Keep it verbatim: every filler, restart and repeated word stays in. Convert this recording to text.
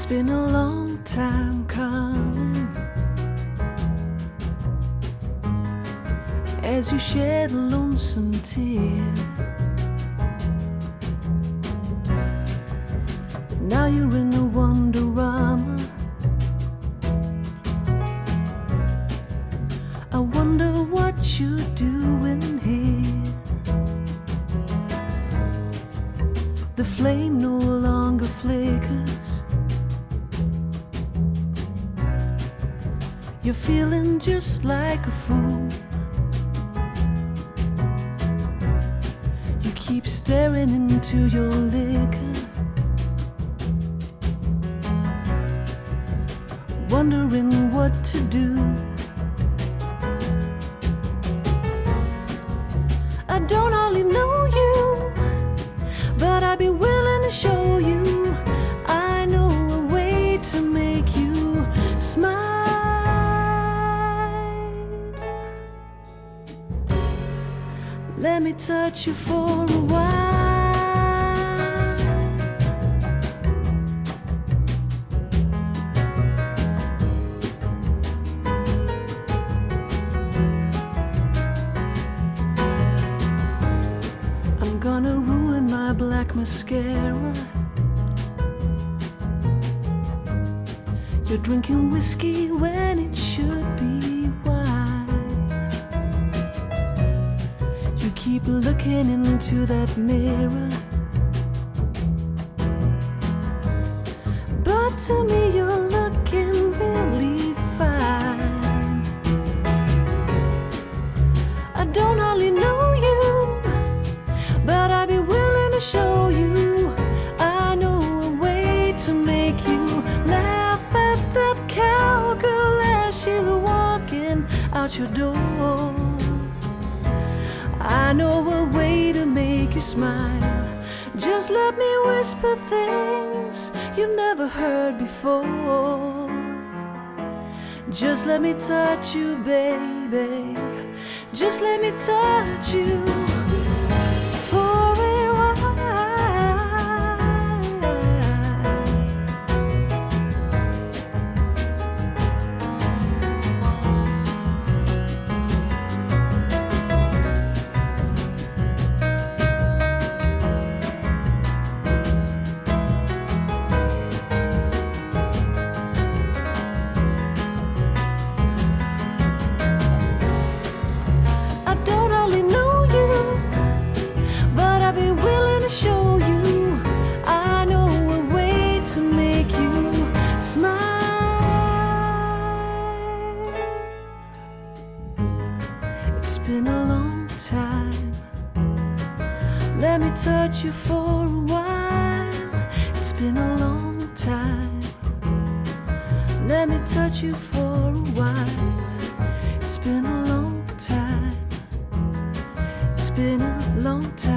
been a long time coming, as you shed a lonesome tear. Now you're in the Wonderama. I wonder what you're doing here. The flame no longer flickers. You're feeling just like a fool. You keep staring into your liquor, wondering what to do. I don't only know you, but I'd be willing to show you. I know a way to make you smile. Let me touch you for a while. I'm gonna ruin my black mascara. You're drinking whiskey when it should be wine. You keep looking into that mirror, but to me you're looking really fine. I don't only know you, but I'd be willing to show you. I know a way to make you laugh at that cowgirl as she's walking out your door. I know a way to make you smile. Just let me whisper things you've never heard before. Just let me touch you, baby. Just let me touch you for a while. I don't only know you, but I'd be willing to show you. I know a way to make you smile. It's been a long time. Let me touch you for a while. It's been a long time. Let me touch you for a while. It's been a long time. It's been a long time.